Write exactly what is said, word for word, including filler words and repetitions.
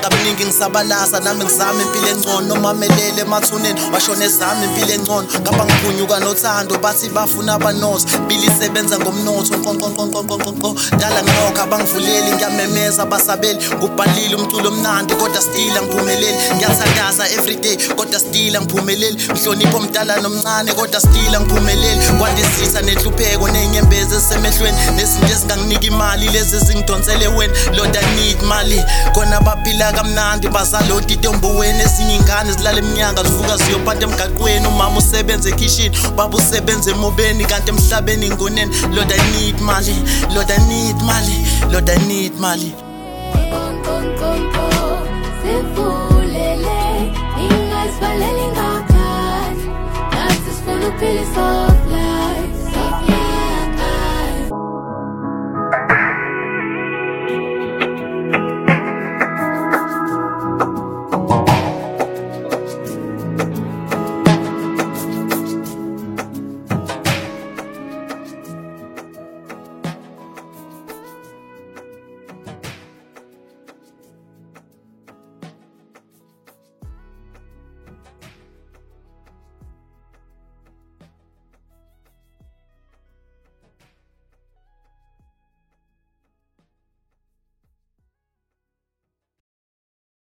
kabuningi ngisabalaza nami ngizama impilo engcono mamelele emathuneni washona ezama impilo engcono ngapha ngiphunyuka nothando bathi bafuna abanozi bili sebenza ngomnotho nqonqonqonqonqonqo dala nginokha bangivuleli ngiyamemeza basabeli ngubhalile umculo omnandi kodwa still angiphumeleli ngiyathandaza everyday kodwa still angiphumeleli ngihlonipha omdala nomncane kodwa still angiphumeleli kwandisisa nenhlupheko nenyembezi esemehlweni nezinto ezinganginiki imali lezi ezingidonsele wena Lord I need mali kona baphila kamnandi bazaloti itomboweni ezinye ingane zilala eminyanga zivuka ziyophatha emgaqweni umama usebenza ekitchen baba usebenza emobeni kanti emhlabeni ngoneni Lord I need mali Lord I need mali Lord I need mali Sivulele ingasivaleli ngaphandle nathi sifuna ukuphila